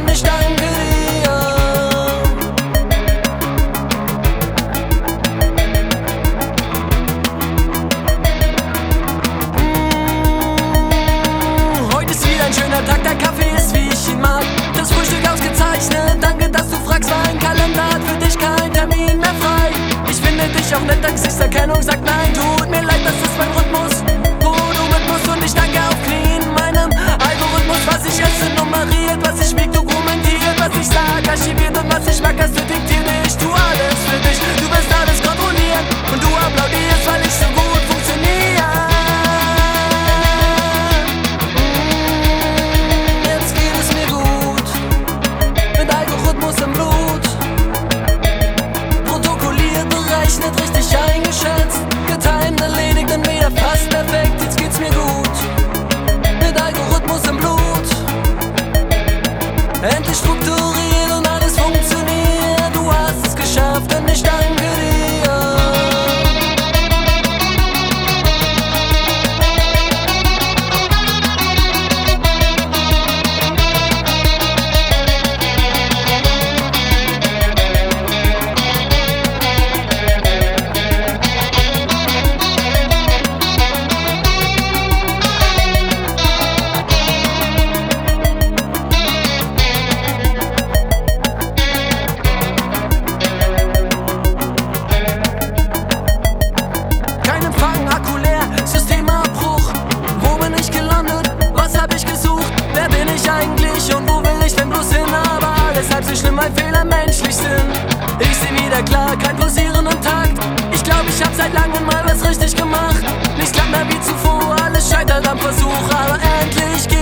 und ich danke dir. Heute ist wieder ein schöner Tag, der Kaffee ist wie ich ihn mag. Das Frühstück ausgezeichnet, danke, dass du fragst, mein Kalender hat für dich kein Termin mehr frei. Ich finde dich auch nett, dank Gesichtserkennung, sag nein, tut mir leid, das ist mein Rhythmus, wo du mit musst, und ich danke auf Knien meinem Algorithmus. Was ich esse, nummeriert, was ich wieg, dokumentiert, was ich sag, archiviert, und was ich mag, hast du diktiert. Ich tu alles für dich, du wirst alles kontrollieren und du applaudierst, weil ich so gut funktioniere. Jetzt geht es mir gut, mit Algorithmus im Blut, protokolliert, berechnet, richtig eingeschätzt, getimt, erledigt und wieder fast perfekt. Jetzt geht's mir gut, mit Algorithmus im Blut, endlich strukturiert und alles funktioniert. Du hast es geschafft und ich danke dir. Kein Empfang, Akku leer, Systemabbruch. Wo bin ich gelandet? Was hab ich gesucht? Wer bin ich eigentlich und wo will ich denn bloß hin? Aber alles halb so schlimm, weil Fehler menschlich sind. Ich seh wieder klar, kein Pausieren im Takt. Ich glaub, ich hab seit langem mal was richtig gemacht. Nicht klappt mehr wie zuvor, alles scheitert am Versuch, aber endlich geht